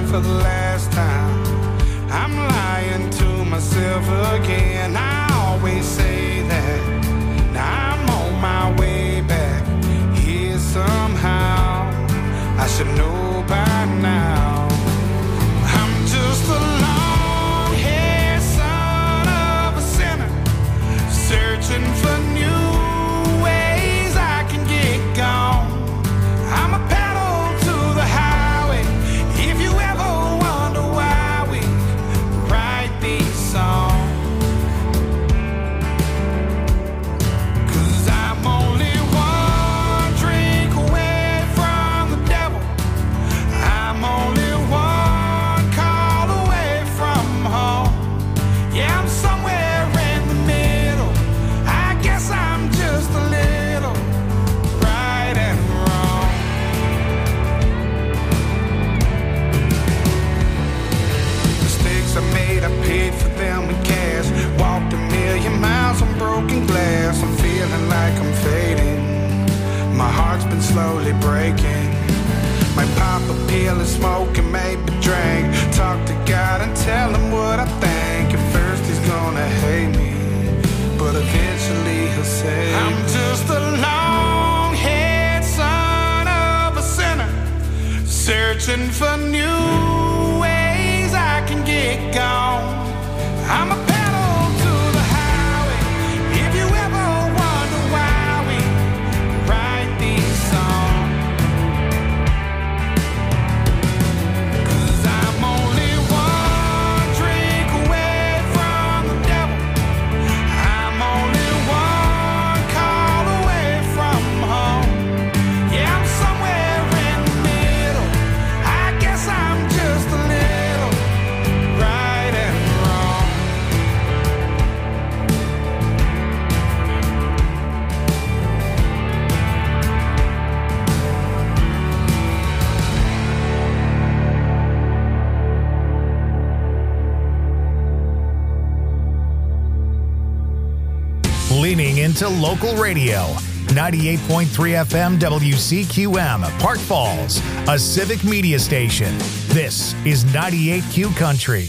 for the last time. I'm lying to myself again. I always say that. Now I'm on my way back here somehow. I should know by now. I'm just a long-haired son of a sinner, searching for new ways I can get gone. I'm a pedal to the highway. If you ever wonder why we write these songs, 'cause I'm only one drink away from the devil. I'm only one call away from home. Yeah, I'm somewhere in the middle. I guess I'm just a little right and wrong. Mistakes I made, I paid for them with cash. Walked a million miles on broken glass. I'm feeling like I'm fading. My heart's been slowly breaking. Might pop a pill and smoke and maybe drink. Talk to God and tell him what I think. At first he's gonna hate me, but eventually he'll say, I'm just a long-haired son of a sinner, searching for new ways I can get gone. I'm a pedal to the highway. If you ever wonder why we write these songs, 'cause I'm only one drink away from the devil. I'm only one call away from home. Yeah, I'm somewhere in the middle. I guess I'm just a little right and wrong. Leaning into local radio. 98.3 FM WCQM, Park Falls, a civic media station. This is 98Q Country.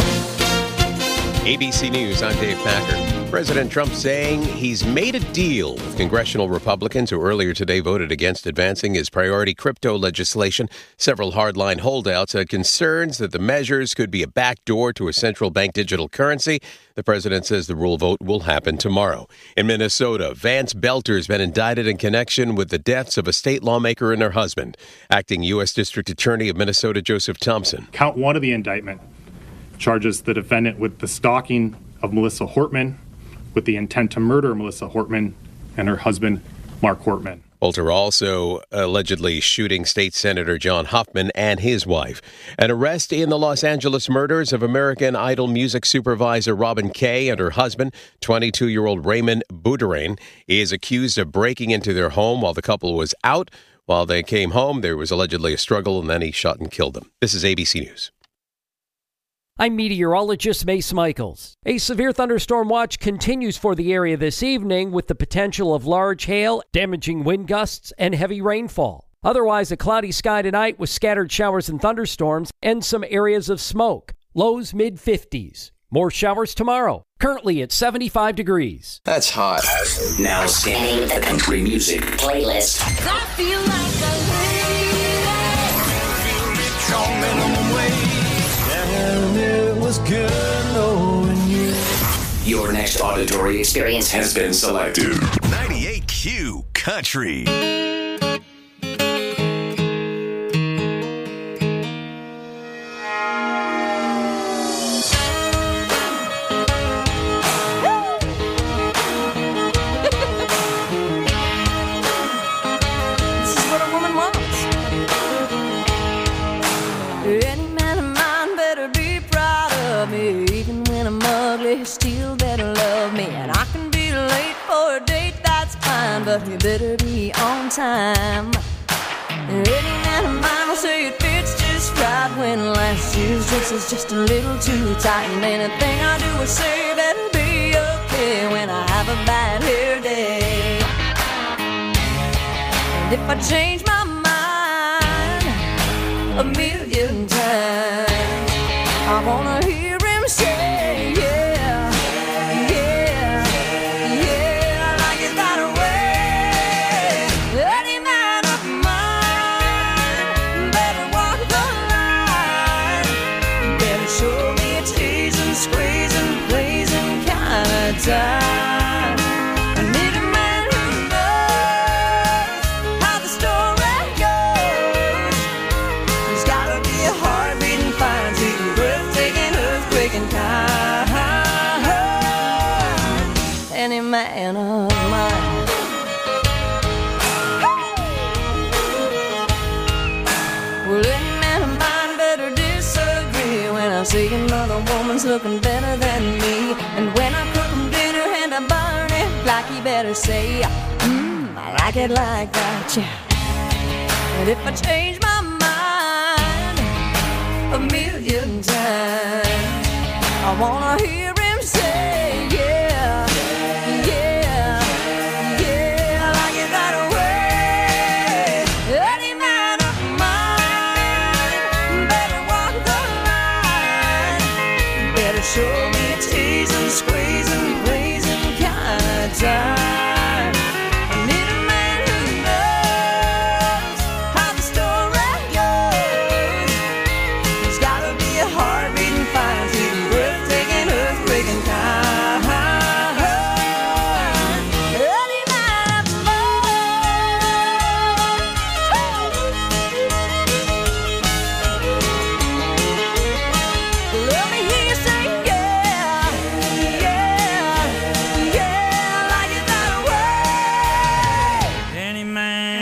ABC News, I'm Dave Packer. President Trump saying he's made a deal with congressional Republicans who earlier today voted against advancing his priority crypto legislation. Several hardline holdouts had concerns that the measures could be a backdoor to a central bank digital currency. The president says the rule vote will happen tomorrow. In Minnesota, Vance Belter has been indicted in connection with the deaths of a state lawmaker and her husband. Acting U.S. District Attorney of Minnesota, Joseph Thompson. Count one of the indictment charges the defendant with the stalking of Melissa Hortman, with the intent to murder Melissa Hortman and her husband, Mark Hortman. Bolter also allegedly shooting State Senator John Hoffman and his wife. An arrest in the Los Angeles murders of American Idol music supervisor Robin Kay and her husband, 22-year-old Raymond Boudrein, is accused of breaking into their home while the couple was out. While they came home, there was allegedly a struggle, and then he shot and killed them. This is ABC News. I'm meteorologist Mace Michaels. A severe thunderstorm watch continues for the area this evening with the potential of large hail, damaging wind gusts, and heavy rainfall. Otherwise, a cloudy sky tonight with scattered showers and thunderstorms and some areas of smoke. Lows mid-50s. More showers tomorrow. Currently at 75 degrees. That's hot. Now scanning the country music playlist. I feel like a lady. Minimum wage. And it was good knowing you. Your next auditory experience has been selected. 98Q Country. Still better love me, and I can be late for a date, that's fine, but you better be on time. Any man of mine will say it fits just right when last year's dress is just a little too tight, and anything I do or say better be okay when I have a bad hair day. And if I change my mind, a million times. I wanna hear him say, yeah, yeah, yeah, like it that way. Any man of mine better walk the line, better show me a teasing, squeezing, blazing kind of time. I need a man who knows how the story goes. There's gotta be a heart beating fine, sweet, breathtaking, earthquaking kind. Any man of mine. Well, any man of mine better disagree when I see another woman's looking better than me. And when I cook him dinner and I burn it, like he better say, I like it like that, yeah. And if I change my mind a million times, I wanna hear him say, yeah, yeah, yeah, I like it that way. Any man of mine better walk the line, better show me a teasing, squeezing, blazing kind of time. I need a man who knows how the story goes. There's gotta be a heart beating fine, sweet, breathtaking, earthquaking kind. Any man of mine. Let me hear you say, yeah, yeah, yeah, I like it that way. Any man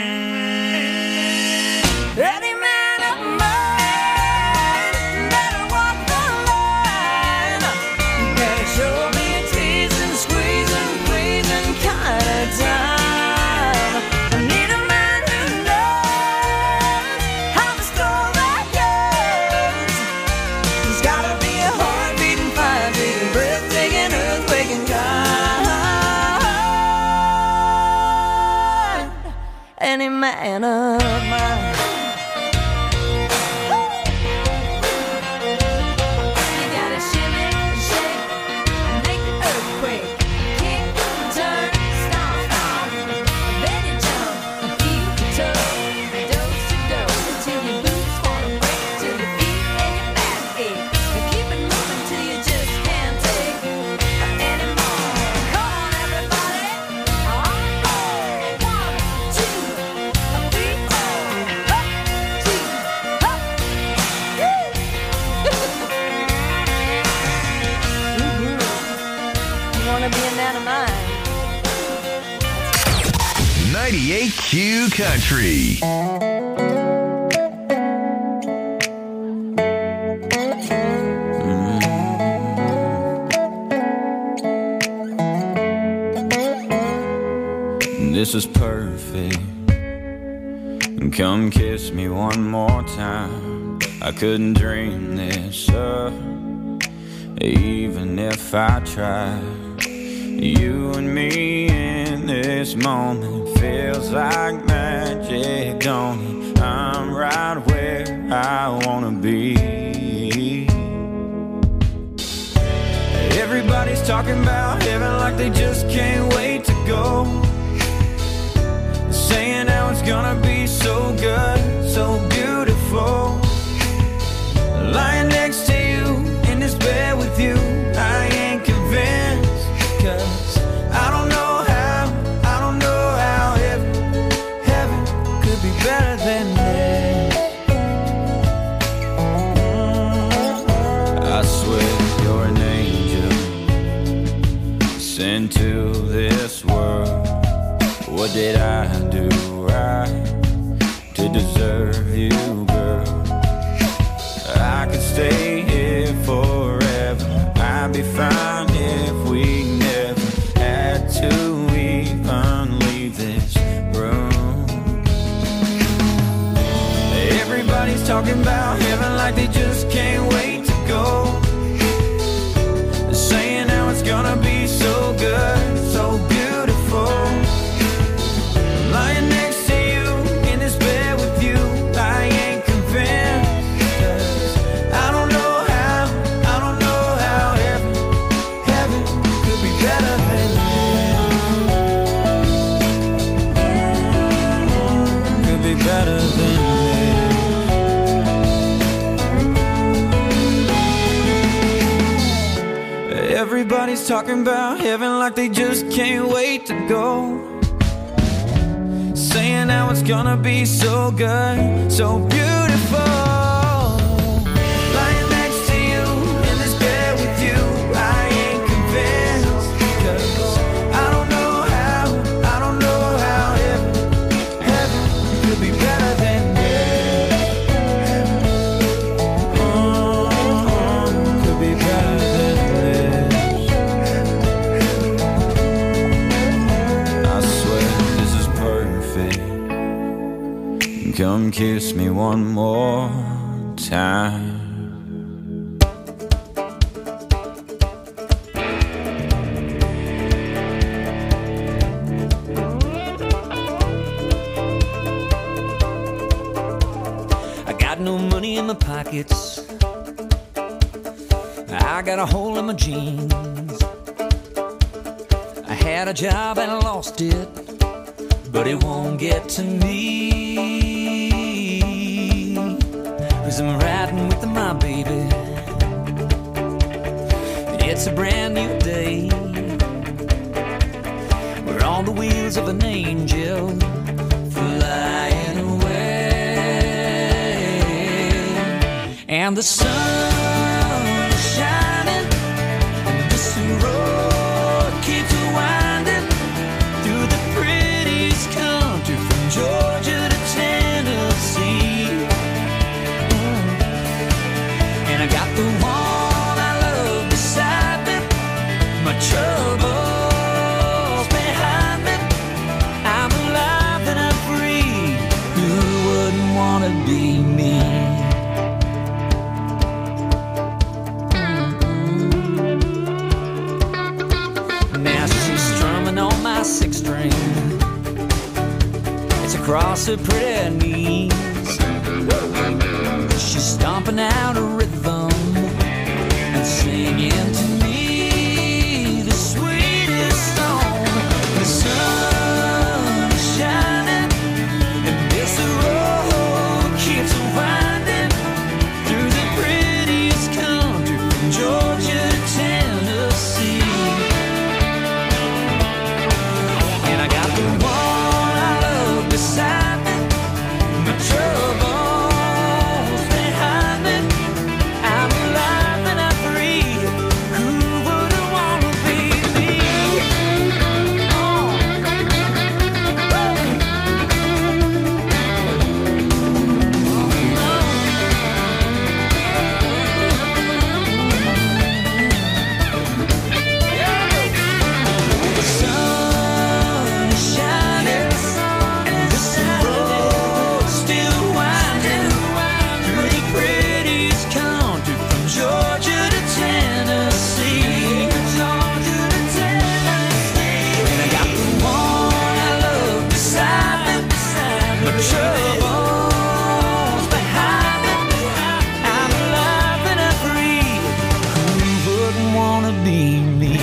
of mine better walk the line, better show me a teasing, squeezing, pleasing kind of time. I need a man who knows how the story goes. There's gotta be a heart beating fine, beating, breathtaking, earthquaking kind. Any man of mine. You gotta shimmy, shake, and make the earthquake. Kick, turn, stomp, stomp. Then you jump and feel the tug. Dose to dose until your boots wanna break, till your feet and your back ache. And keep it moving till you just can't take anymore. Come on, everybody. On four. 1, 2, 3, 4. Up, 2, up. You wanna be a man of mine? 98Q Country. This is perfect. Come kiss me one more time. I couldn't dream this up, even if I tried. You and me in this moment feels like magic, don't it? I'm right where I wanna be. Everybody's talking about heaven like they just can't wait to go. Saying how it's gonna be so good, so beautiful. Lying next to you in this bed with you, I ain't convinced. 'Cause I don't know how heaven could be better than this. I swear you're an angel sent to this world. What did I do right to deserve you, girl? I could stay here forever. I'd be fine if we never had to even leave this room. Everybody's talking about heaven like they just can't wait to go. Saying how it's gonna be so good, so beautiful. Lying next to you in this bed with you, I ain't convinced. talking about heaven like they just can't wait to go. Saying how it's gonna be so good, so beautiful. Lying next to you in this bed with you, I ain't convinced. 'Cause I don't know how heaven could be better than this. Could be better than this. I swear this is perfect. Come kiss me one more time. I got no money in my pockets. I got a hole in my jeans. I had a job and I lost it, but it won't get to me. 'Cause I'm riding with my baby. It's a brand new day. We're on the wheels of an angel flying away. And the sun is shining, and this road keeps winding through the prettiest country from Georgia to Tennessee. And I got the one I love beside me, my troubles behind me. I'm alive and I'm free. Who wouldn't want to be me? Now she's strumming on my six string. It's across her pretty knees. She's stomping out a rhythm and singing to me the sweetest song. The sun is shining, and this road keeps winding through the prettiest country from Georgia to Tennessee. And I got the one I love beside me, my troubles behind me. I'm alive and I'm free. Who wouldn't want to be me? The sun is shining, and this road still winding through the prettiest country from Georgia to Tennessee. And I got the one I love beside me, my troubles behind me. I'm alive and I'm free. Who wouldn't want to be me?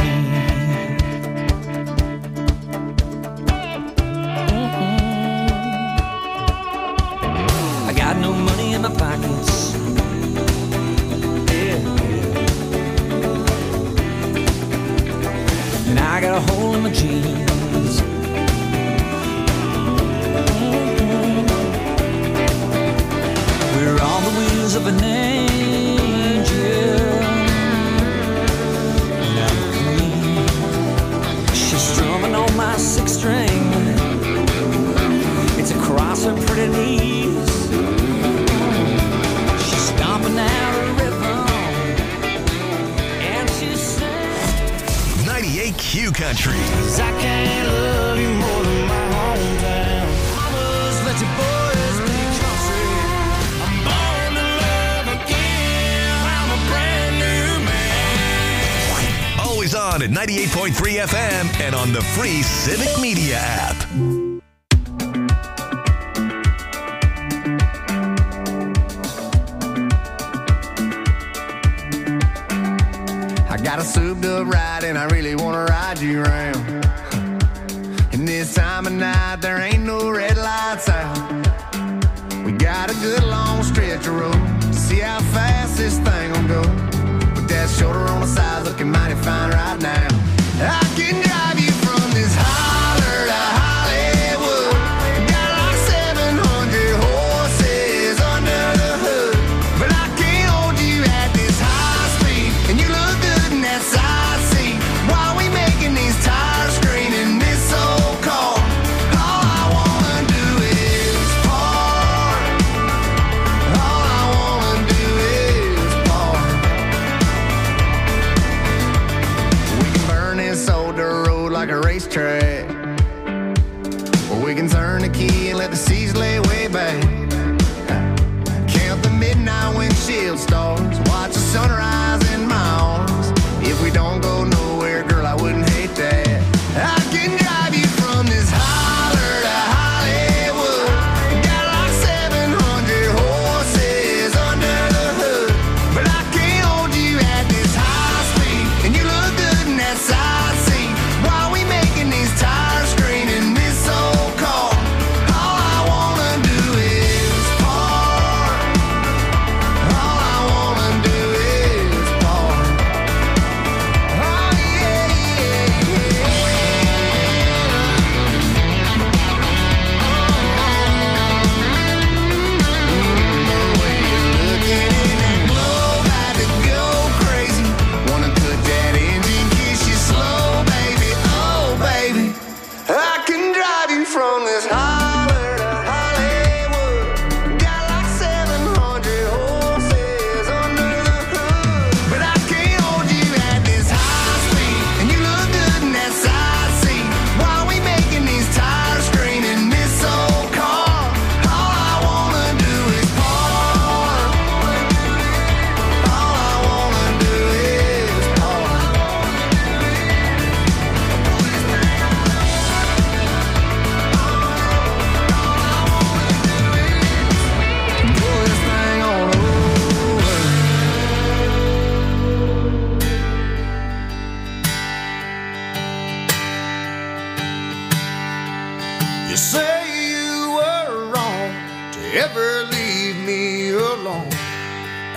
I got no money in my pockets. Yeah. And I got a hole in my jeans. We're on the wheels of an angel. And I'm free. She's strumming on my six string. It's across her pretty knees. She's stomping out a rhythm, and she sings. 98Q Country. 'Cause I can't love you more than my hometown. Mamas, let your boys be country. I'm born to love again. I'm a brand new man. Always on at 98.3 FM and on the free Civic Media app. I got a souped up ride and I really wanna ride you around. And this time of night there ain't no red lights out. We got a good long stretch of road to see how fast this thing will go. With that shoulder on the side looking mighty fine right now.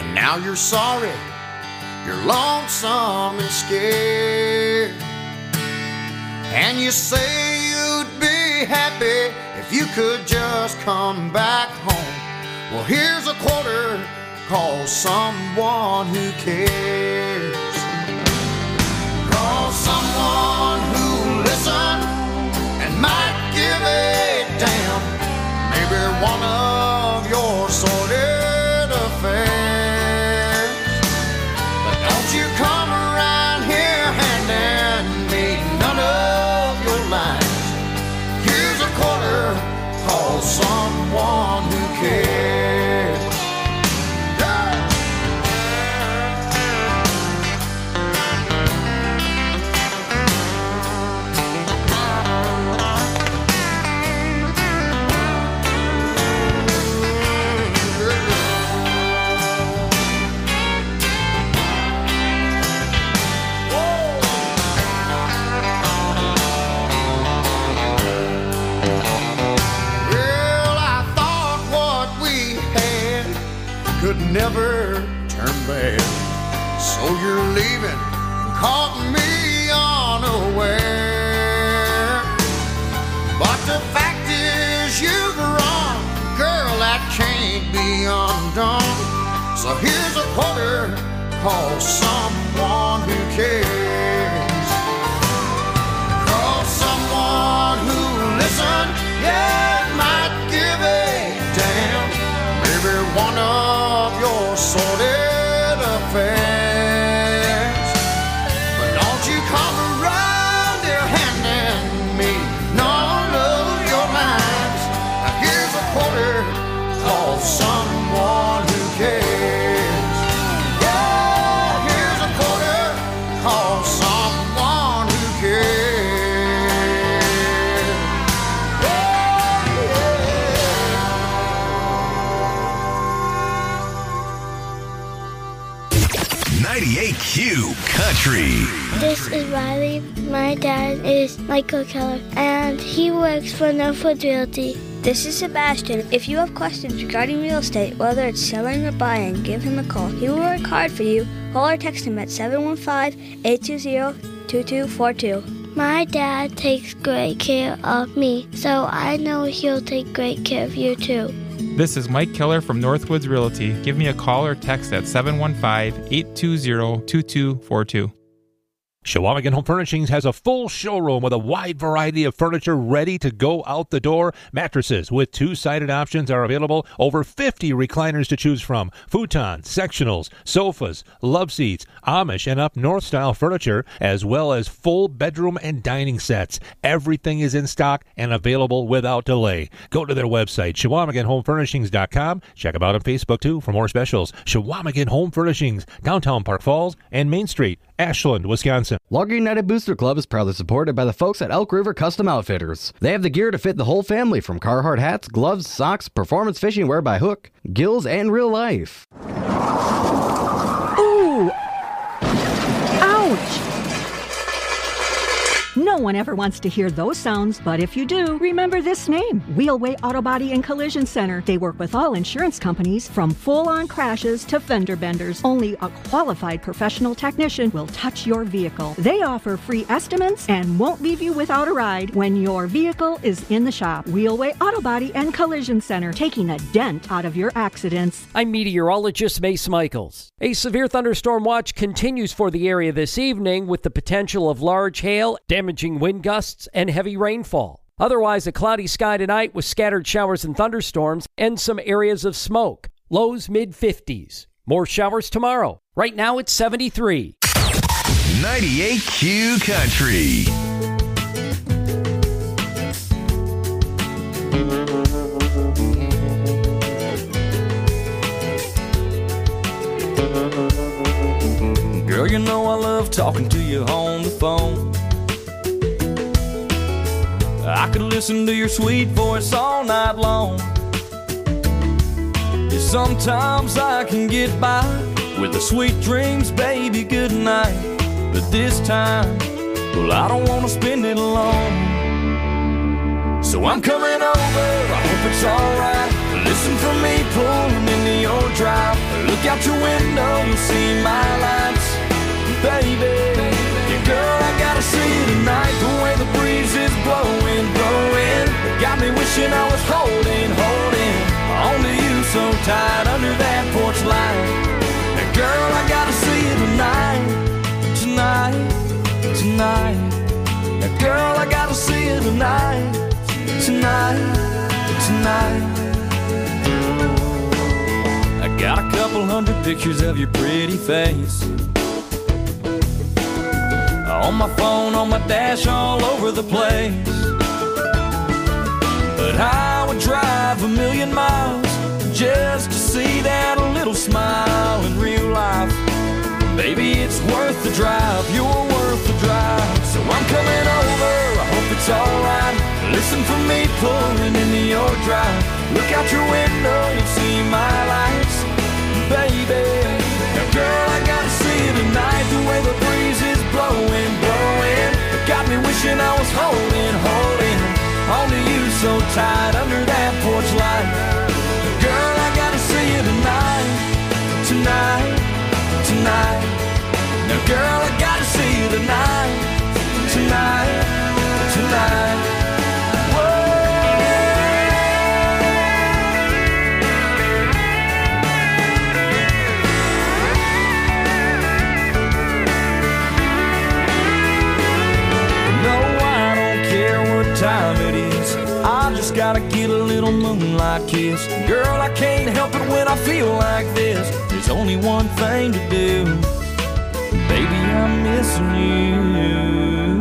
and now you're sorry. You're lonesome and scared, and you say you'd be happy if you could just come back home. Well, here's a quarter, call someone who cares. Call someone who'll listen and might give a damn. Maybe one of your sordid affairs. But don't you come around here handing me none of your lines. Here's a quarter, call someone who cares. Never turn back. So you're leaving, caught me unaware. But the fact is you've wrong, girl, that can't be undone. So here's a quarter, call someone who cares. Call someone who'll listen, yeah, might give a damn. Maybe one of your sordid affairs. But don't you come around here handing me none of your lines. Now here's a quarter, call someone who cares. Yeah, here's a quarter, call someone who cares. 98Q Country. This is Riley. My dad is Michael Keller, and he works for Northwoods Realty. This is Sebastian. If you have questions regarding real estate, whether it's selling or buying, give him a call. He will work hard for you. Call or text him at 715-820-2242. My dad takes great care of me, so I know he'll take great care of you too. This is Mike Keller from Northwoods Realty. Give me a call or text at 715-820-2242. Chequamegon Home Furnishings has a full showroom with a wide variety of furniture ready to go out the door. Mattresses with two-sided options are available. Over 50 recliners to choose from. Futons, sectionals, sofas, love seats, Amish and up north style furniture, as well as full bedroom and dining sets. Everything is in stock and available without delay. Go to their website, ChequamegonHomeFurnishings.com. Check them out on Facebook, too, for more specials. Chequamegon Home Furnishings, downtown Park Falls and Main Street, Ashland, Wisconsin. Logger United Booster Club is proudly supported by the folks at Elk River Custom Outfitters. They have the gear to fit the whole family, from Carhartt hats, gloves, socks, performance fishing wear by hook, gills, and real life. Ooh! Ouch! No one ever wants to hear those sounds, but if you do, remember this name, Wheelway Auto Body and Collision Center. They work with all insurance companies, from full-on crashes to fender benders. Only a qualified professional technician will touch your vehicle. They offer free estimates and won't leave you without a ride when your vehicle is in the shop. Wheelway Auto Body and Collision Center, taking a dent out of your accidents. I'm meteorologist Mace Michaels. A severe thunderstorm watch continues for the area this evening, with the potential of large hail, damaging wind gusts, and heavy rainfall. Otherwise, a cloudy sky tonight with scattered showers and thunderstorms and some areas of smoke. Lows mid-50s. More showers tomorrow. Right now it's 73. 98Q Country. Girl, you know I love talking to you on the phone. I could listen to your sweet voice all night long. Yeah, sometimes I can get by with the sweet dreams, baby, good night. But this time, well, I don't want to spend it alone. So I'm coming over, I hope it's alright. Listen for me pulling into your drive. Look out your window, you'll see my lights. Baby, yeah, girl, I gotta see you tonight. The way the breeze is blowing, blowing, got me wishing I was holding onto you so tight under that porch light. And girl, I gotta see you tonight, tonight, tonight. And girl, I gotta see you tonight, tonight, tonight. I got a couple hundred pictures of your pretty face on my phone, on my dash, all over the place. But I would drive 1,000,000 miles just to see that little smile in real life. Baby, it's worth the drive, you're worth the drive. So I'm coming over, I hope it's alright. Listen for me pulling into your drive. Look out your window, you'll see my lights. Baby, now girl, I gotta see you tonight. The way the breeze is blowing, blowing, it got me wishing I was holding onto you so tight under that porch light. Girl, I gotta see you tonight, tonight, tonight. Now girl, I gotta see you tonight, tonight, tonight. Time it is, I just gotta get a little moonlight kiss. Girl, I can't help it when I feel like this. There's only one thing to do, baby, I'm missing you.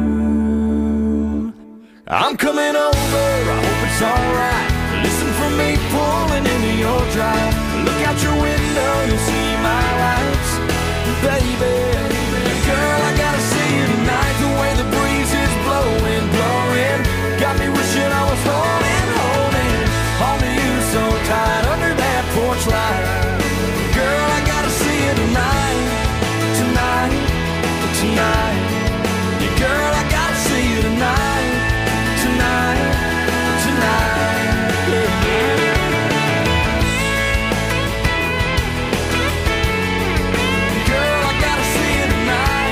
I'm coming over, I hope it's alright. Listen for me pulling into your drive. Look out your window, you'll see my lights. Baby, girl, I gotta see you tonight. The way the breeze is blowing, blowing, got me wishing I was holding onto you so tight under that porch light. Girl, I gotta see you tonight, tonight, tonight. Yeah, girl, I gotta see you tonight, tonight, tonight. Yeah, yeah. Girl, I gotta see you tonight.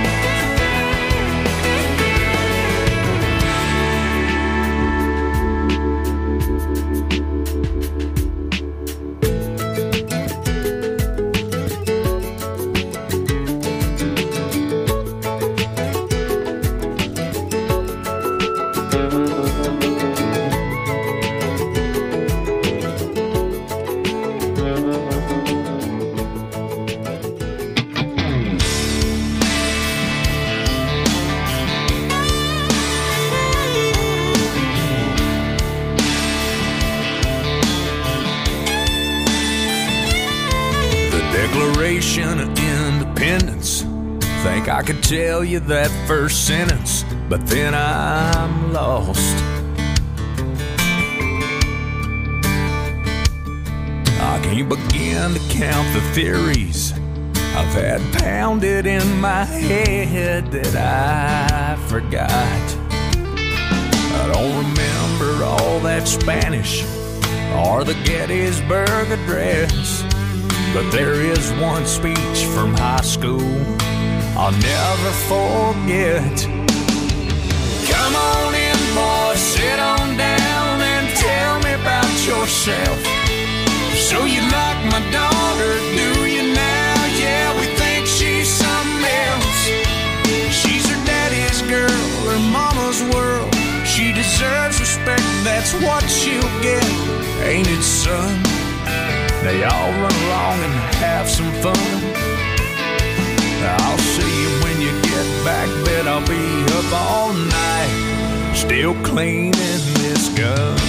Declaration of Independence. Think I could tell you that first sentence, but then I'm lost. I can't begin to count the theories I've had pounded in my head that I forgot. I don't remember all that Spanish or the Gettysburg Address, but there is one speech from high school I'll never forget. Come on in, boys, sit on down and tell me about yourself. So you like my daughter, do you now? Yeah, we think she's something else. She's her daddy's girl, her mama's world. She deserves respect, that's what she'll get, ain't it, son? They all run along and have some fun. I'll see you when you get back, bet I'll be up all night, still cleaning this gun.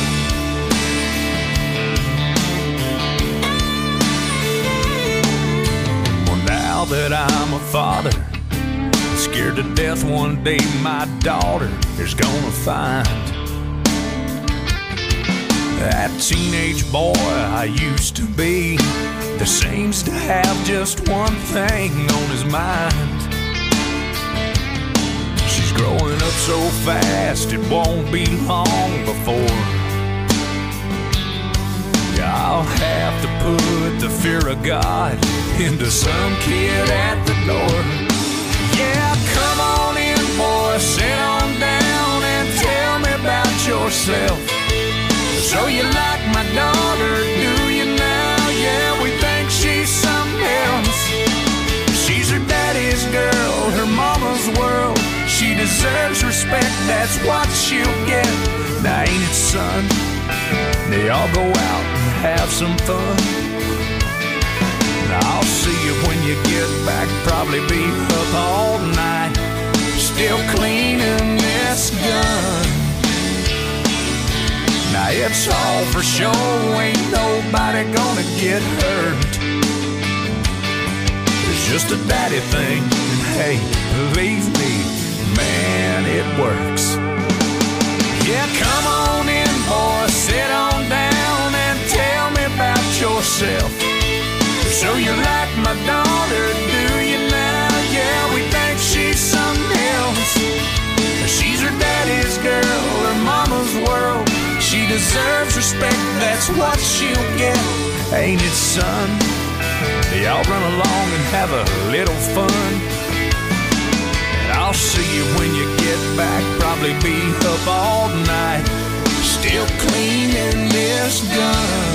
Well, now that I'm a father, scared to death one day my daughter is gonna find that teenage boy I used to be that seems to have just one thing on his mind. She's growing up so fast it won't be long before I'll have to put the fear of God into some kid at the door. Yeah, come on in, boy, sit on down and tell me about yourself. So you like my daughter, do you now? Yeah, we think she's something else. She's her daddy's girl, her mama's world. She deserves respect, that's what she'll get. Now ain't it, son? They all go out and have some fun. Now I'll see you when you get back. Probably be up all night, still cleaning this gun. Now it's all for show, ain't nobody gonna get hurt. It's just a daddy thing, and hey, believe me, man, it works. Yeah, come on in, boy, sit on down and tell me about yourself. So you like my daughter, do you now? Yeah, we think she's something else. She's her daddy's girl, her mama's world. She deserves respect, that's what she'll get. Ain't it, son? Y'all run along and have a little fun. I'll see you when you get back. Probably be up all night, still cleaning this gun.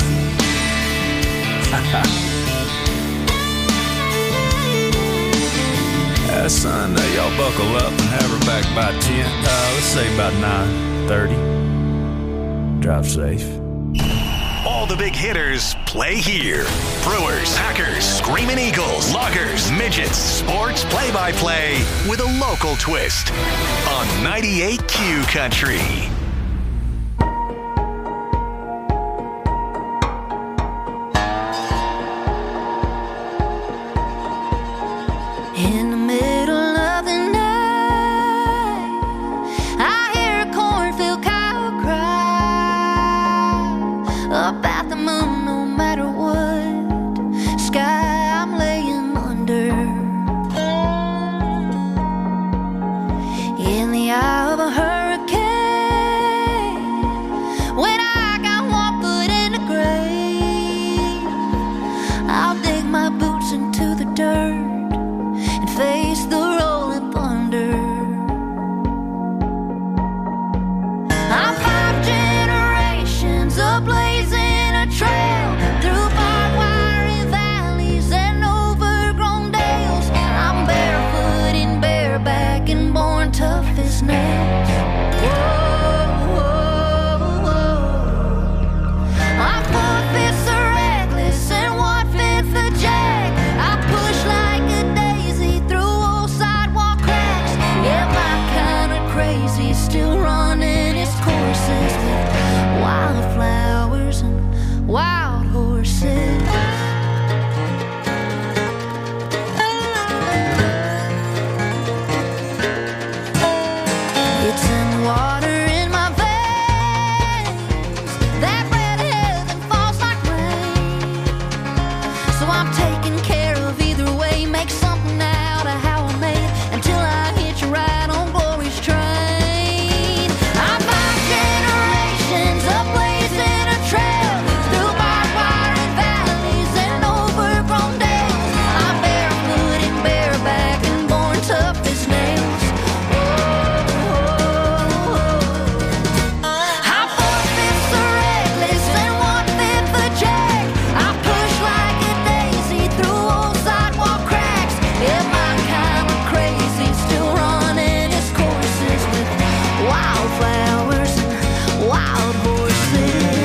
Son, y'all buckle up and have her back by 10. Let's say about 9:30. Drive safe. All the big hitters play here. Brewers, Packers, Screamin' Eagles, Loggers, Midgets, sports play-by-play with a local twist on 98Q Country. In the middle of the night, I hear a cornfield cow cry about the moon, no matter what sky I'm laying under. In the eye of a hurricane, when I got one foot in the grave, I'll dig my boots into the dirt and face the rolling thunder. I'm 5 generations of blazing a trail through barbed wire and valleys and overgrown dales. I'm barefoot and bareback and born tough as nails. Whoa, whoa, whoa. I'm 4/5 a reckless and 1/5 a jack. I push like a daisy through old sidewalk cracks. Yeah, my kind of crazy, still running its courses with wildflowers and wild horses. It's in the water in my veins, that red heaven falls like rain. So I'm taking care of either way, make something out of how I made until I hit you right on glory's train. I'm 5 generations of blazing a trail through barbed wire and valleys and overgrown dales. I'm barefoot and bareback and born tough as nails. I'm 4/5 a reckless and 1/5 a jack. I push like a daisy through old sidewalk cracks. Yeah, my kind of crazy, still running its courses with wildflowers and wild horses.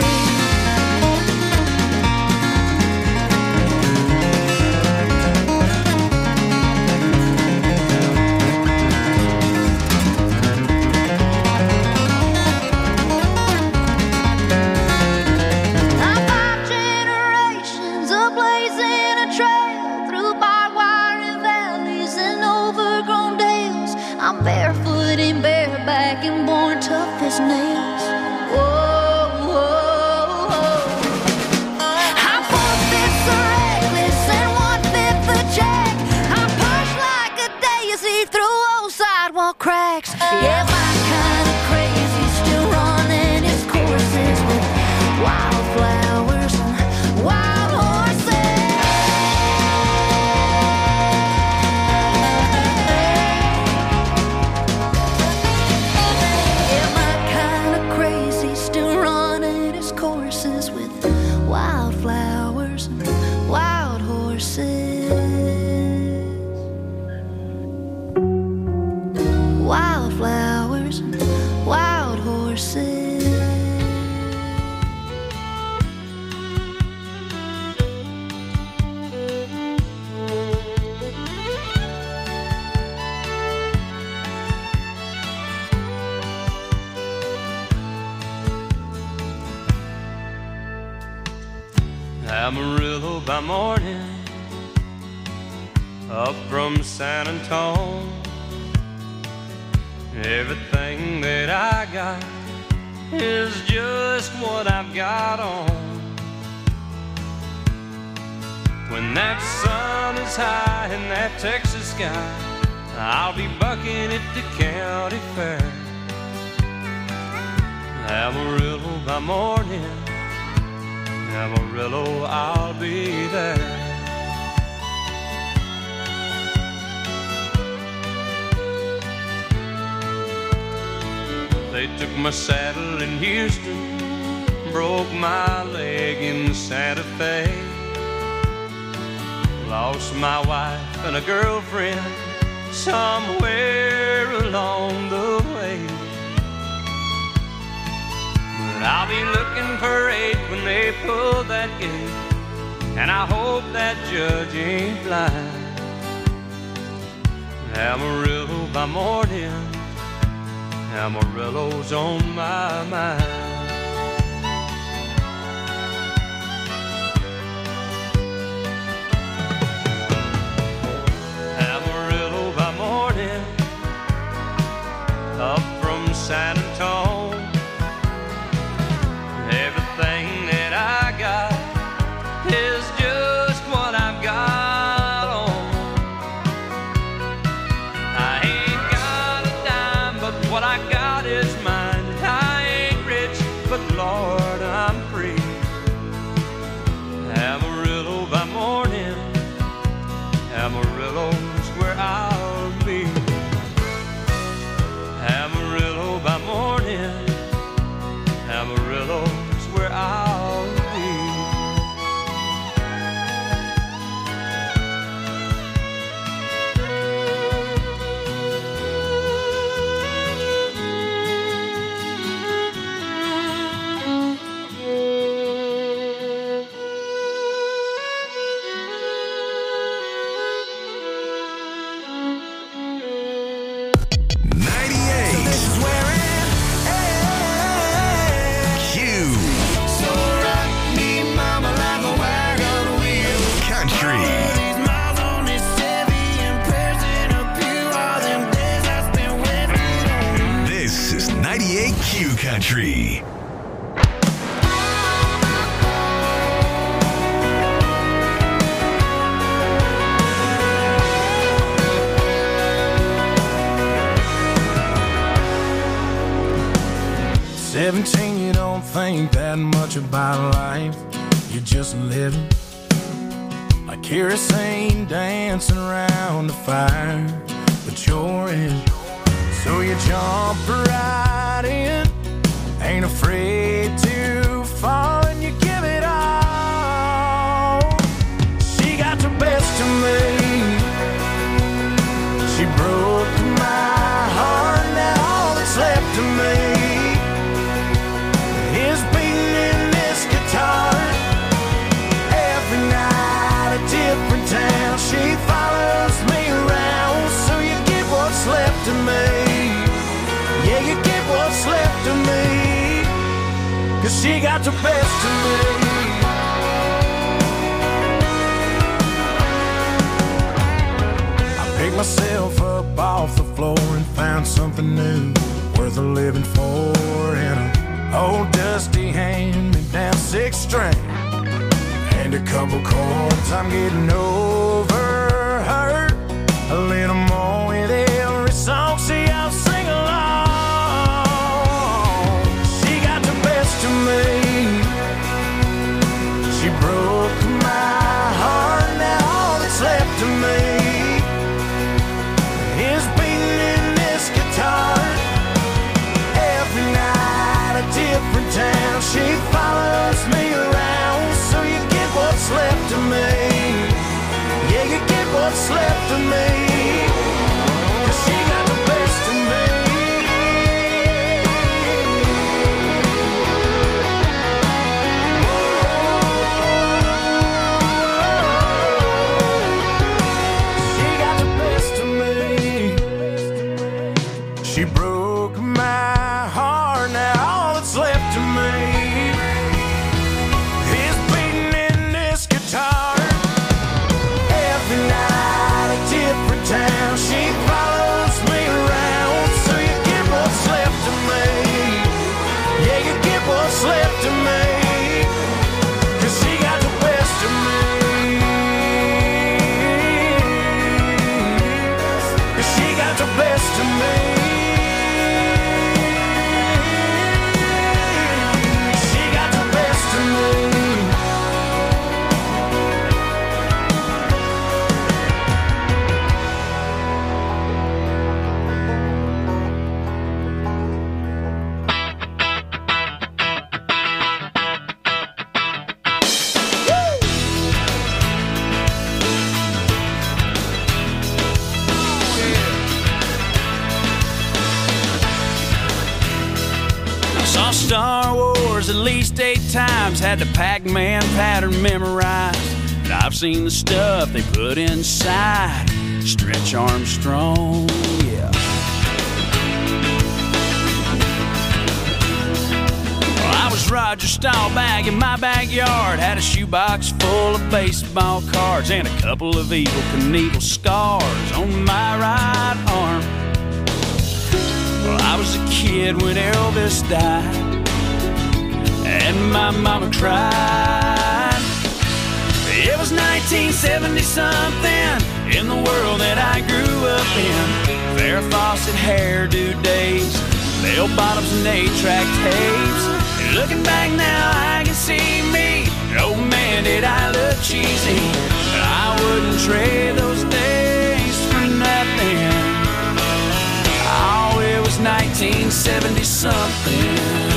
I'm 5 generations of blazing a trail through barbed wire and valleys and overgrown dales. I'm barefoot and bareback and born tough as nails. Whoa, whoa, whoa. I'm 4/5 a reckless and 1/5 a jack. I push like a daisy through old sidewalk cracks. Yeah, my kind of crazy, still running its courses with wildflowers and Wildflowers and wild horses. Amarillo by morning, up from San Antonio. Everything that I got is just what I've got on. When that sun is high in that Texas sky, I'll be bucking at the county fair. Amarillo by morning, Amarillo, I'll be there. They took my saddle in Houston, broke my leg in Santa Fe. Lost my wife and a girlfriend somewhere along the way. But I'll be looking for 8 when they pull that gate, and I hope that judge ain't blind. Amarillo by morning, Amarillo's on my mind. Amarillo by morning, up from San Antonio. Everything that I got is just what I've got on. I ain't got a dime, but what I got is mine. I ain't rich, but Lord, I'm free. Amarillo by morning, Amarillo's where I'll be. Amarillo by morning, Amarillo's where I'll be. Country. "17, you don't think that much about life. You're just living like kerosene dancing around the fire, but you're in. So you jump right in, ain't afraid to fall, and you give it all. She got the best of me. She broke my heart, now all that's left of me is beating in this guitar. Every night a different town, she follows me around. So you get what's left of me. Yeah, you get what's left of me, 'cause she got the best of me. I picked myself up off the floor and found something new, worth a living for, in an old dusty hand-me-down 6-string and a couple chords. I'm getting over her a little more with every song. See, I'll sing along. She got the best of me. She broke my heart, now all that's left of me is beating in this guitar. Every night a different town, she follows me around. So you get what's left of me. Yeah, you what's left of me. 'Cause she got the best of me. She got the best of me. She broke my heart, now all that's left of me is beating in this guitar. Every night a different town, she follows me around. So you get what's left of me. Yeah, you get what's left of me. 'Cause she got the best of me. 'Cause she got the best of me. She got the best of me. I saw Star Wars at least 8 times, had the Pac-Man pattern memorized. And I've seen the stuff they put inside Stretch Armstrong, yeah. Well, I was Roger Staubach in my backyard, had a shoebox full of baseball cards and a couple of Evel Knievel scars on my right arm. Well, I was a kid when Elvis died, and my mama cried. It was 1970-something in the world that I grew up in. Farrah Fawcett hairdo days, bell bottoms and 8-track tapes. And looking back now, I can see me. Oh man, did I look cheesy. But I wouldn't trade those days for nothing. Oh, it was 1970-something.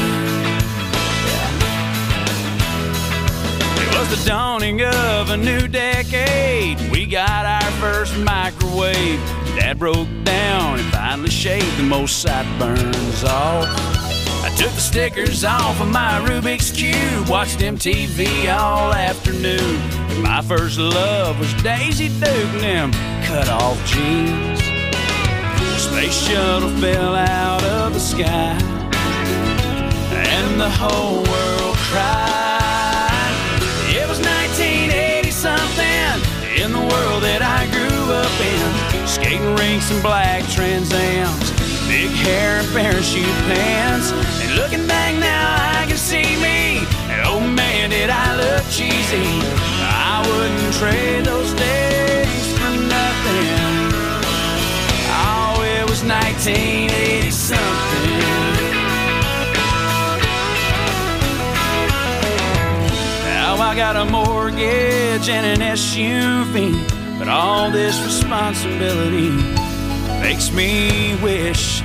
It was the dawning of a new decade. We got our first microwave. Dad broke down and finally shaved the most sideburns off. I took the stickers off of my Rubik's Cube, watched MTV all afternoon. And my first love was Daisy Duke and them cut-off jeans. The space shuttle fell out of the sky, and the whole world cried. It was 1980-something in the world that I grew up in. Skating rinks and black Trans Ams, big hair and parachute pants. And looking back now, I can see me. And oh man, did I look cheesy. I wouldn't trade those days for nothing. Oh, it was 1980-something. Now I got a mortgage and an SUV, but all this responsibility makes me wish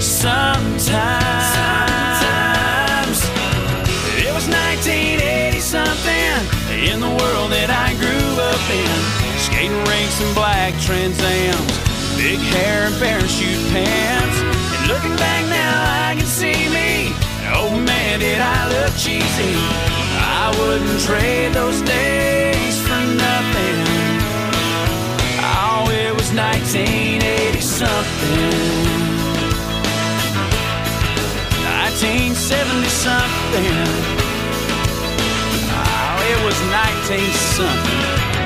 sometimes it was 1980-something in the world that I grew up in. Skating rinks and black Trans Ams, big hair and parachute pants. And looking back now, I can see me. Oh man, did I look cheesy. I wouldn't trade those days for nothing. Oh, it was 1980-something. 1970-something. Oh, it was 19-something.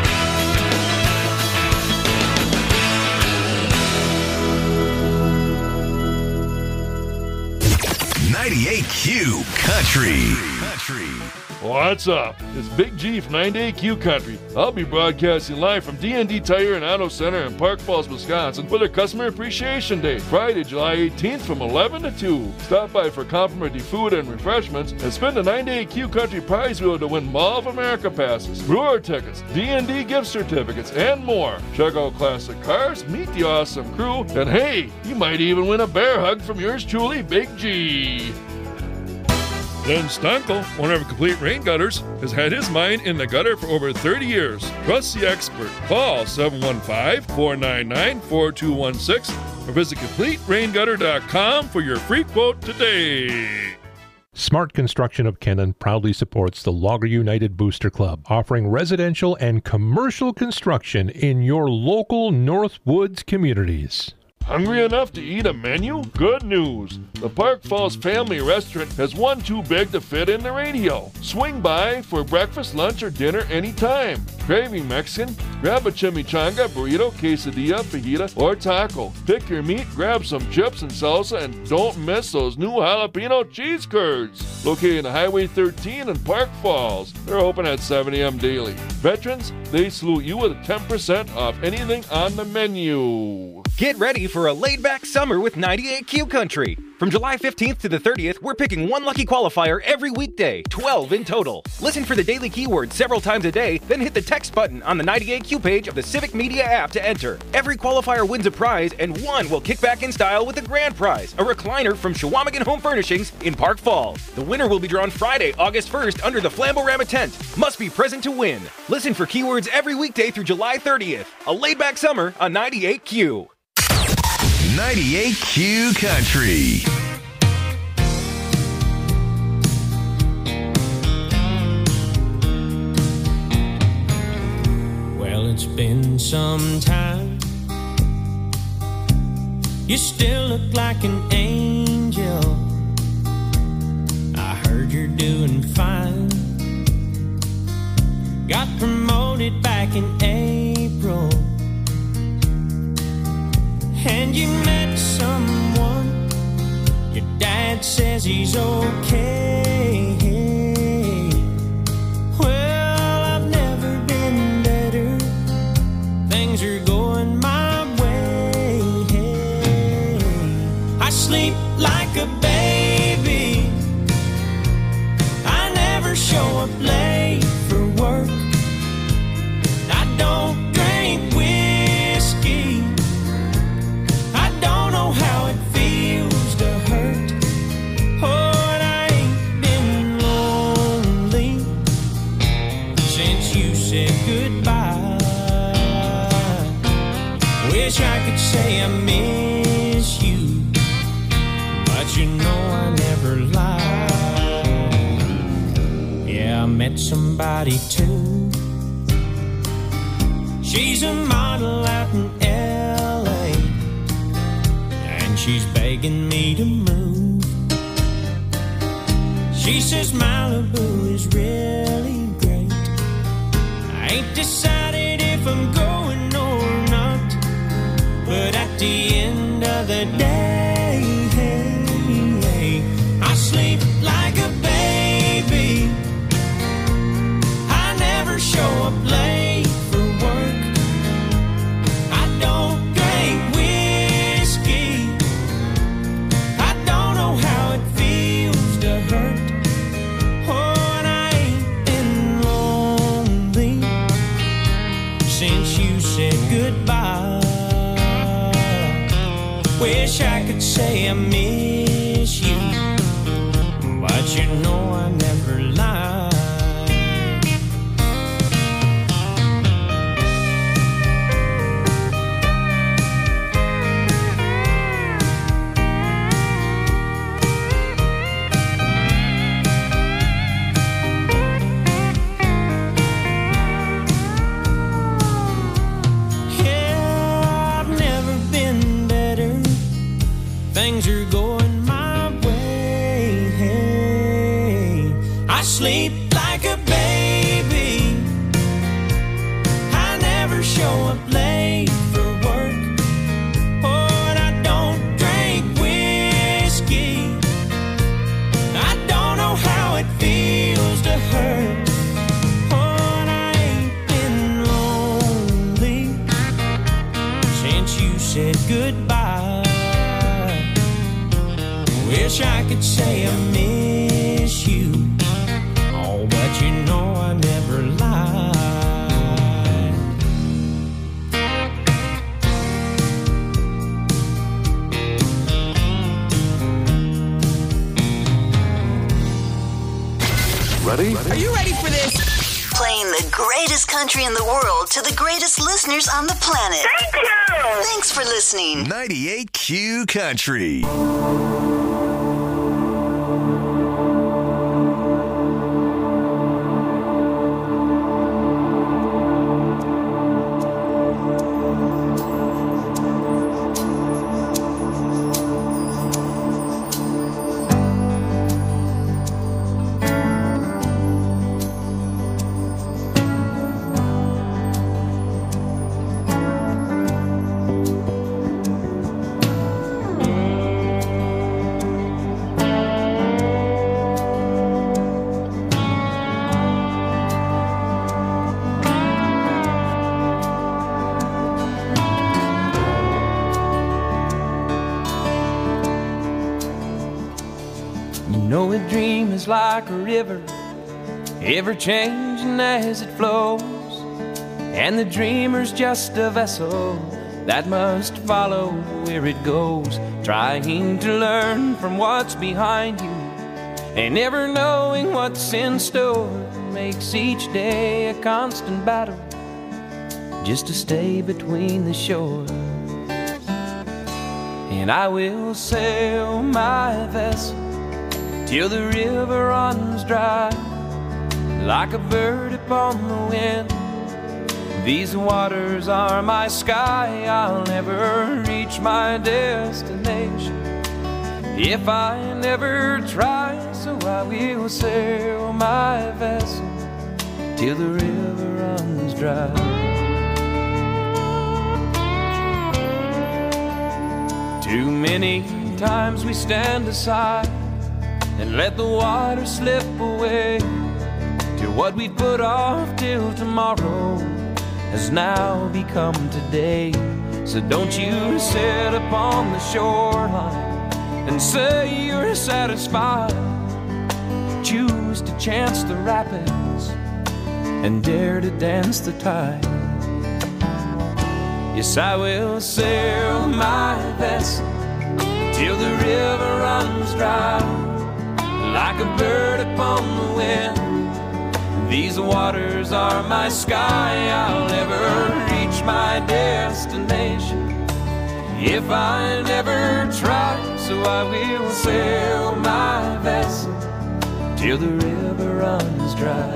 98Q Country. What's up? It's Big G from 98Q Country. I'll be broadcasting live from D&D Tire and Auto Center in Park Falls, Wisconsin for their Customer Appreciation Day, Friday, July 18th from 11 to 2. Stop by for complimentary food and refreshments and spin the 98Q Country prize wheel to win Mall of America passes, brewer tickets, D&D gift certificates, and more. Check out classic cars, meet the awesome crew, and hey, you might even win a bear hug from yours truly, Big G. Glenn Stankel, owner of Complete Rain Gutters, has had his mind in the gutter for over 30 years. Trust the expert. Call 715-499-4216 or visit CompleteRainGutter.com for your free quote today. Smart Construction of Kennon proudly supports the Logger United Booster Club, offering residential and commercial construction in your local Northwoods communities. Hungry enough to eat a menu? Good news! The Park Falls Family Restaurant has one too big to fit in the radio. Swing by for breakfast, lunch, or dinner anytime. Craving Mexican? Grab a chimichanga, burrito, quesadilla, fajita, or taco. Pick your meat, grab some chips and salsa, and don't miss those new jalapeno cheese curds. Located on Highway 13 in Park Falls. They're open at 7 a.m. daily. Veterans, they salute you with 10% off anything on the menu. Get ready for a laid-back summer with 98Q Country. From July 15th to the 30th, we're picking one lucky qualifier every weekday, 12 in total. Listen for the daily keyword several times a day, then hit the text button on the 98Q page of the Civic Media app to enter. Every qualifier wins a prize, and one will kick back in style with the grand prize, a recliner from Chequamegon Home Furnishings in Park Falls. The winner will be drawn Friday, August 1st under the Flamborama tent. Must be present to win. Listen for keywords every weekday through July 30th. A laid-back summer on 98Q. 98Q Country. Well, it's been some time. You still look like an angel. I heard you're doing fine. Got promoted back in April. And you met someone. Your dad says he's okay. Well, I've never been better. Things are going my way. I sleep like a baby. I never show up late for work. I don't drink whiskey. Don't know how it feels to hurt. Oh, and I ain't been lonely since you said goodbye. Wish I could say I miss you, but you know I never lie. Yeah, I met somebody too. She's a model out in LA. She's begging me to move. She says Malibu is really great. I ain't decided if I'm going or not, but at the end of the day, I sleep like a baby. I never show up late for work. I don't drink whiskey. How it feels to hurt. Oh, and I ain't been lonely since you said goodbye. Wish I could say I miss you, but you know I never lie. Things are going my way. I sleep like a baby. I never show up late for work. Oh, and I don't drink whiskey. I don't know how it feels to hurt. Oh, and I ain't been lonely since you said goodbye. Wish I could say I miss you. Oh, but you know I never lie. Ready? Are you ready for this? Playing the greatest country in the world to the greatest listeners on the planet. Thank you! Thanks for listening. 98Q Country. Like a river, ever changing as it flows, and the dreamer's just a vessel that must follow where it goes, trying to learn from what's behind you, and never knowing what's in store makes each day a constant battle just to stay between the shore. And I will sail my vessel till the river runs dry, like a bird upon the wind. These waters are my sky, I'll never reach my destination if I never try. So I will sail my vessel till the river runs dry. Too many times we stand aside and let the water slip away to what we'd put off till tomorrow has now become today. So don't you sit upon the shoreline and say you're satisfied. Choose to chance the rapids and dare to dance the tide. Yes, I will sail my vessel till the river runs dry, like a bird upon the wind. These waters are my sky, I'll never reach my destination if I never try. So I will sail my vessel till the river runs dry.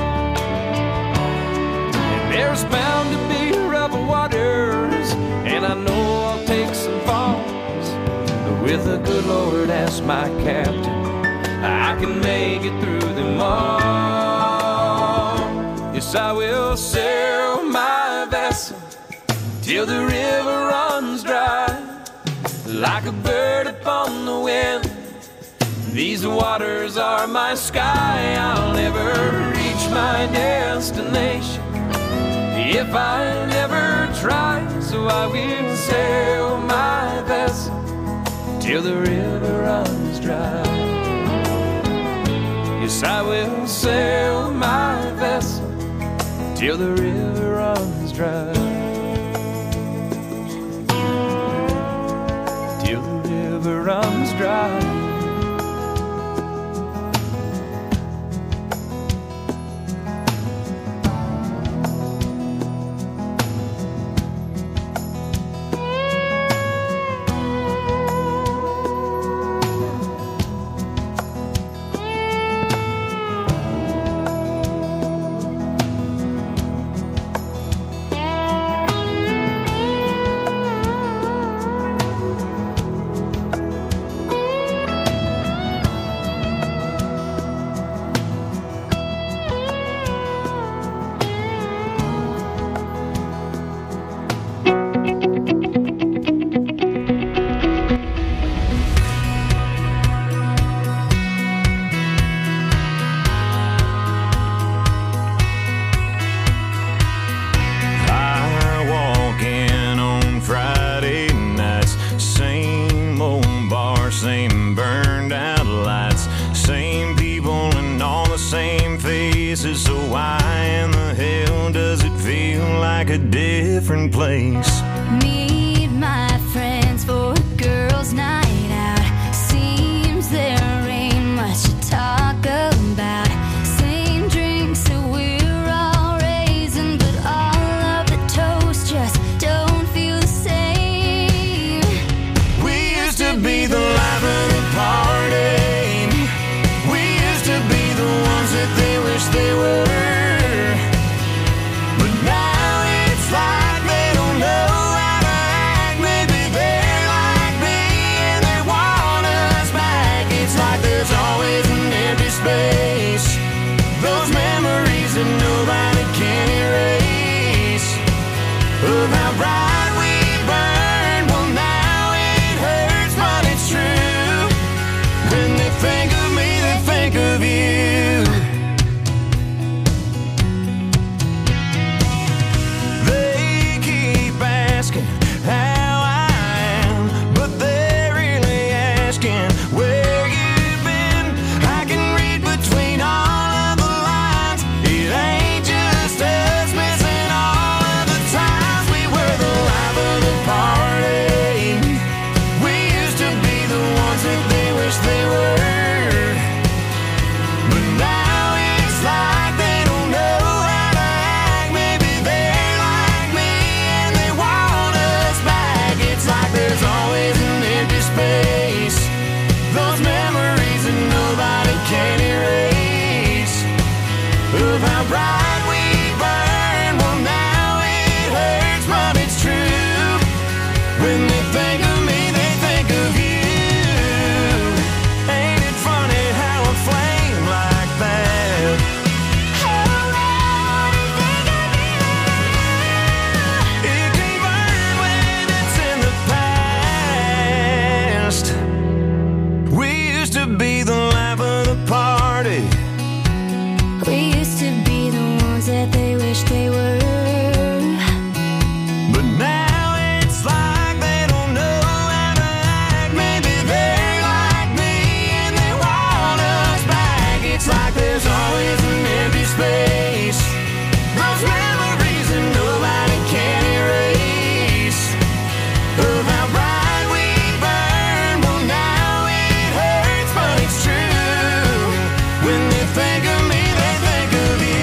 And there's bound to be rough waters, and I know I'll take some falls, but with the good Lord as my captain, I can make it through them all. Yes, I will sail my vessel till the river runs dry, like a bird upon the wind. These waters are my sky, I'll never reach my destination if I never try. So I will sail my vessel till the river runs dry. Yes, I will sail my vessel till the river runs dry. Till the river runs dry. faces, so why in the hell does it feel like a different place? Meet my friends for a girls' night out. Seems there ain't much to talk about. how bright we burn. Well, now it hurts, but it's true. When they think of me, they think of you. They keep asking how I am, but they're really asking where you've been. I can read between all of the lines. It ain't just us missing all of the times we were the life of the party. We used to be the ones that they wish they were, but now it's like they don't know how to act. Maybe they're like me and they want us back. It's like there's always an empty space, those memories that nobody can erase, of how bright we burn. Well, now it hurts, but it's true. When they think of me, they think of you. Ain't it funny how a flame like that it can burn when it's in the past? We used to be the life of the party. We used to be the ones that they wish they were. But now it's like they don't know how to act. Maybe they're like me and they want us back. It's like there's always an empty space, those memories that nobody can erase, of how bright we burn. Well, now it hurts, but it's true. When they think of me, they think of you.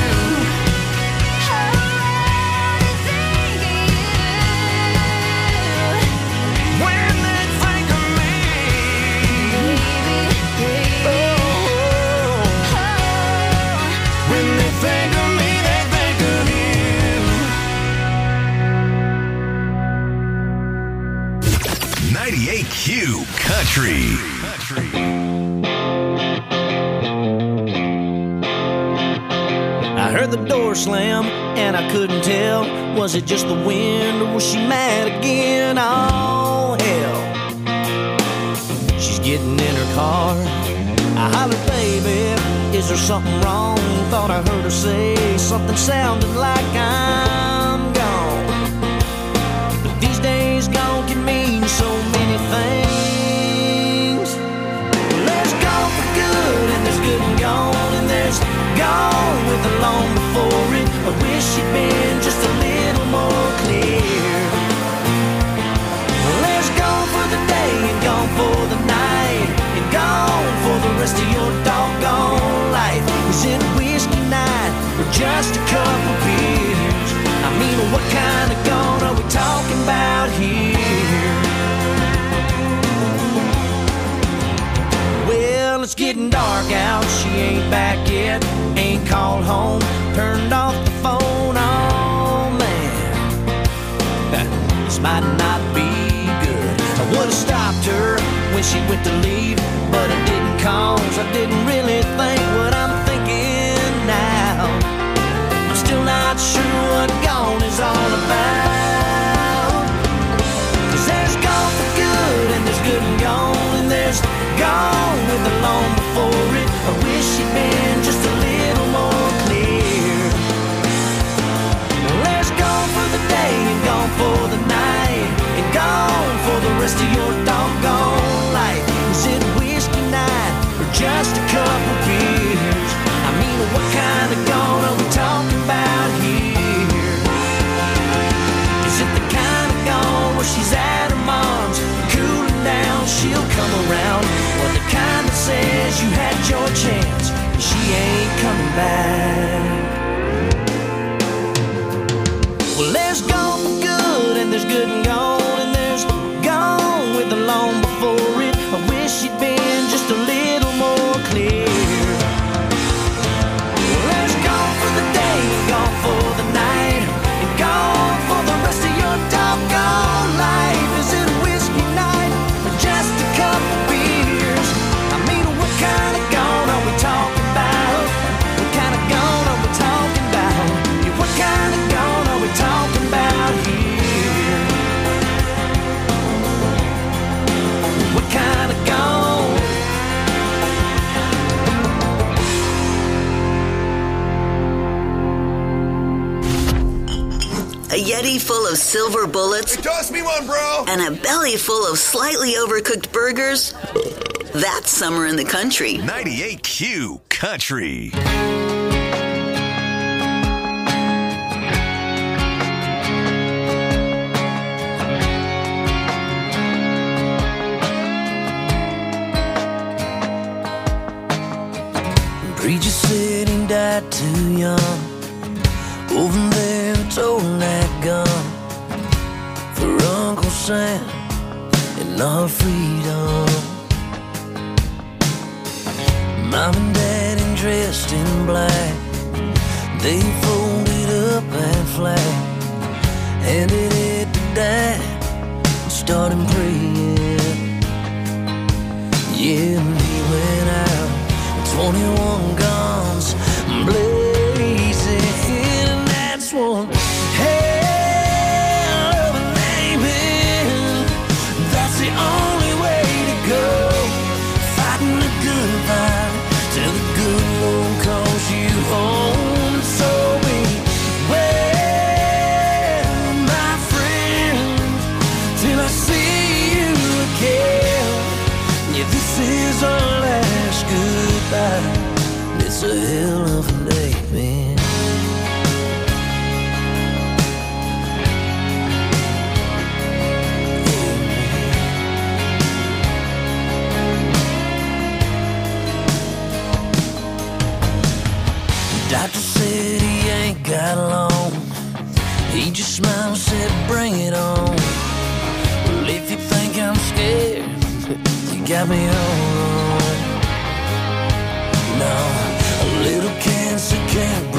When they think of me, when they think of me, they think of you. 98Q Country. I heard the door slam and I couldn't tell. Was it just the wind or was she mad again? Oh, hell. She's getting in her car. I hollered, baby, is there something wrong? Thought I heard her say something sounding like I'm gone. But these days gone can mean so many things. Well, there's gone for good and there's good and gone, and there's gone with the long before it. I wish she'd been just a little more clear. Well, there's gone for the day and gone for the night, and gone for the rest of your doggone life. Is it whiskey night or just a couple beers? I mean, what kind of gone are we talking about here? Well, it's getting dark out, she ain't back yet, ain't called home, turned off the phone. Oh man, this might not be good. I would've stopped her when she went to leave, but I didn't, cause I didn't really think what I'm thinking now. I'm still not sure what gone is all about, cause there's gone for good and there's good and gone, and there's gone with the long before it. I wish she'd been just a little more clear. Well, there's gone for the day and gone for the night, and gone for the rest of your doggone life. Is it whiskey night or just a couple beers? I mean, what kind of gone are we talking about here? Is it the kind of gone where she's at her mom's, cooling down, she'll come around? Or the kind that says you had your chance, she ain't coming back? Well, there's gone for good and there's good and gone, and there's gone with the long before it. I wish she'd been just a little more clear. Well, there's gone for the day and gone for the night, and gone for the rest of your doggone life. Is it a whiskey night or just a couple beers? I mean, what kind of gone are we talking about? What kind of gone spaghetti full of silver bullets? Hey, toss me one, bro! And a belly full of slightly overcooked burgers? That's summer in the country. 98Q Country. Preacher said he died too young. Over there, told that gun for Uncle Sam and our freedom. Mom and Dad dressed in black, they folded up that flag, handed it to Dad and started praying. Yeah, and he went out with 21 guns blazing, and that's one hell of a name. That's the only way to go, fighting the good fight till the good Lord calls you home. So beware, my friend, till I see you again. Yeah, this is our last goodbye. It's a hell of a day, man. Doctor said he ain't got long. He just smiled and said, bring it on. Well, if you think I'm scared, you got me all wrong. No, a little cancer can't